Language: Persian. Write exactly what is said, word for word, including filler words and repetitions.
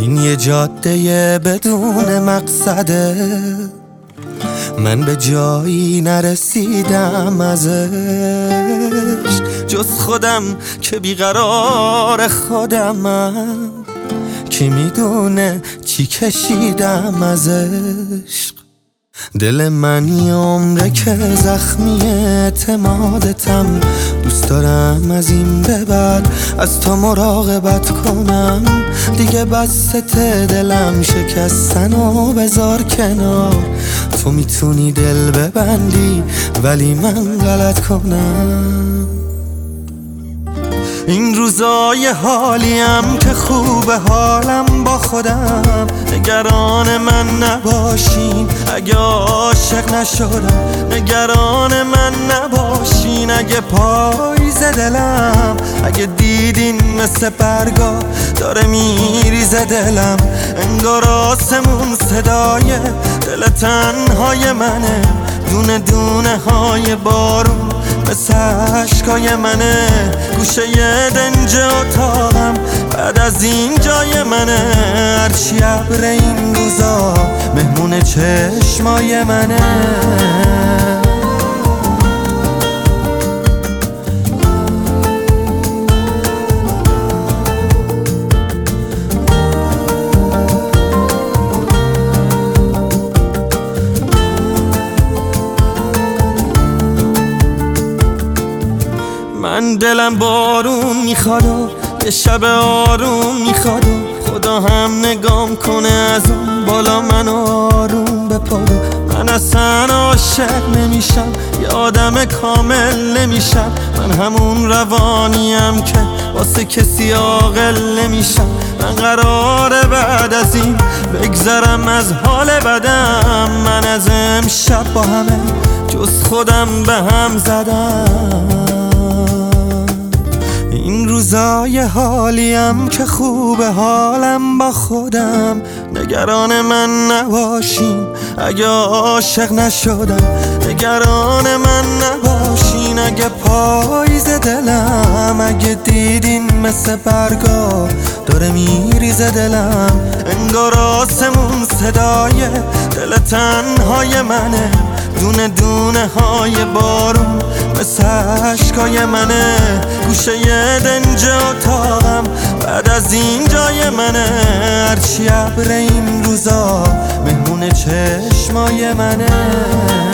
این یه جاده بدون مقصده، من به جایی نرسیدم ازش جز خودم که بیقرار خودمم، کی میدونه چی کشیدم از عشق. دل من یه عمره که زخمی اعتمادتم، دوست دارم از این به بعد از تو مراقبت کنم. دیگه بسته دلم شکستن و بذار کنار، تو میتونی دل ببندی ولی من غلط کنم. این روزای حالیم که خوبه حالم با خودم، نگران من نباشین اگه عاشق نشدم، نگران من نباشین اگه پاییز دلم، اگه دیدین مثل برگا داره میریزه دلم، انگار آسمون صدای دل تنهای منه، دونه دونه های بارون مثل عشقای منه، گوشه یه دنج اتاقم بعد از این جای منه، هرچی ابر این روزا مهمون چشمای منه. من دلم بارون میخواد و یه شب آروم میخواد و خدا هم نگام کنه از اون بالا من آروم بپاد. من اصلا عاشق نمیشم، یه آدم کامل نمیشم، من همون روانیم که واسه کسی عاقل نمیشم. من قراره بعد از این بگذرم از حال بدم، من از امشب با همه جز خودم به هم زدم. این روزای حالیم که خوبه حالم با خودم، نگران من نباشین اگه عاشق نشدم، نگران من نباشین اگه پاییز دلم، اگه دیدین مثل برگا داره میریزه دلم، انگار آسمون صدای دل تنهای منه، دونه دونه های بارون مثل عشقای منه، گوشه یه دنج اتاقم بعد از این جای منه، هرچی ابر این روزا مهمون چشمای منه.